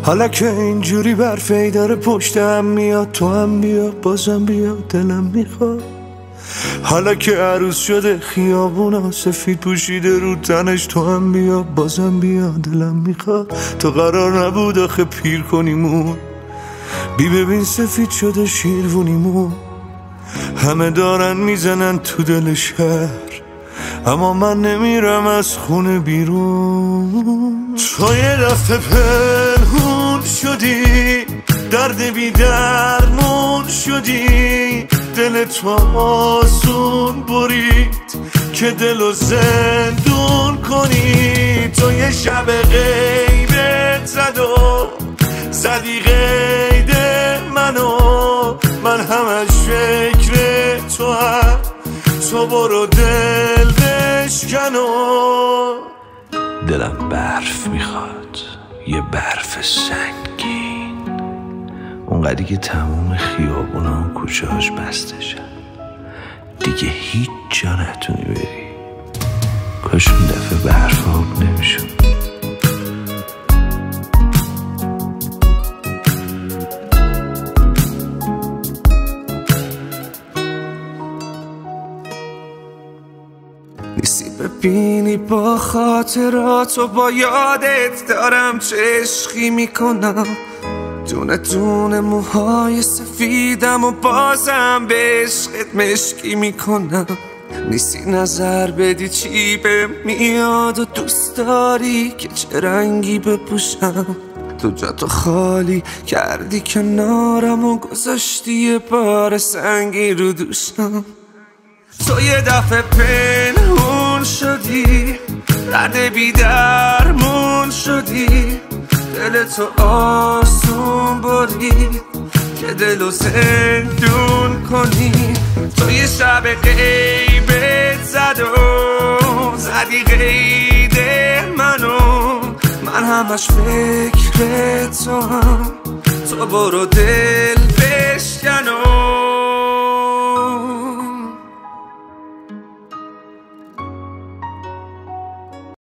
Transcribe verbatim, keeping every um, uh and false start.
حالا که اینجوری برفی داره پشتم میاد، تو هم بیا بازم بیا دلم میخواد. حالا که عروس شده خیابونا سفید پوشیده رو تنش، تو هم بیا بازم بیا دلم میخواد. تو قرار نبود آخه پیر کنیمون، بی ببین سفید شده شیروونیمون. همه دارن میزنن تو دل شهر، اما من نمیرم از خونه بیرون. تو یه دفعه پنهون شدی، درد بی درمون شدی، دل تو آسون برید که دلو زندون کنی. تو یه شب غیبت زد و زدی قید منو، من همش فکر تو هم، تو برو دل بشکنو. دلم برف میخواد، یه برف سنگین، اونقدری که تموم خیابونا و کوچه هاش بسته شد، دیگه هیچ جا نتونی بری. کاش اون دفعه برف آب نمیشد. نیستی ببینی با خاطرات و با یادت دارم چه عشقی میکنم، دونه دونه موهای سفیدم و بازم به عشقت مشکی میکنم. نیستی نظر بدی چی به میاد و دوست داری که چه رنگی بپوشم. تو جا تو خالی کردی کنارم و گذاشتی یه بار سنگی رو دوشم. تو یه دفعه پنهون شدی، درد بی درمون شدی، دل تو آسون برید که دلو زندون کنی. تو یه شب غیبت زد و زدی قید منو، من همش فکر تو هم، تو برو دل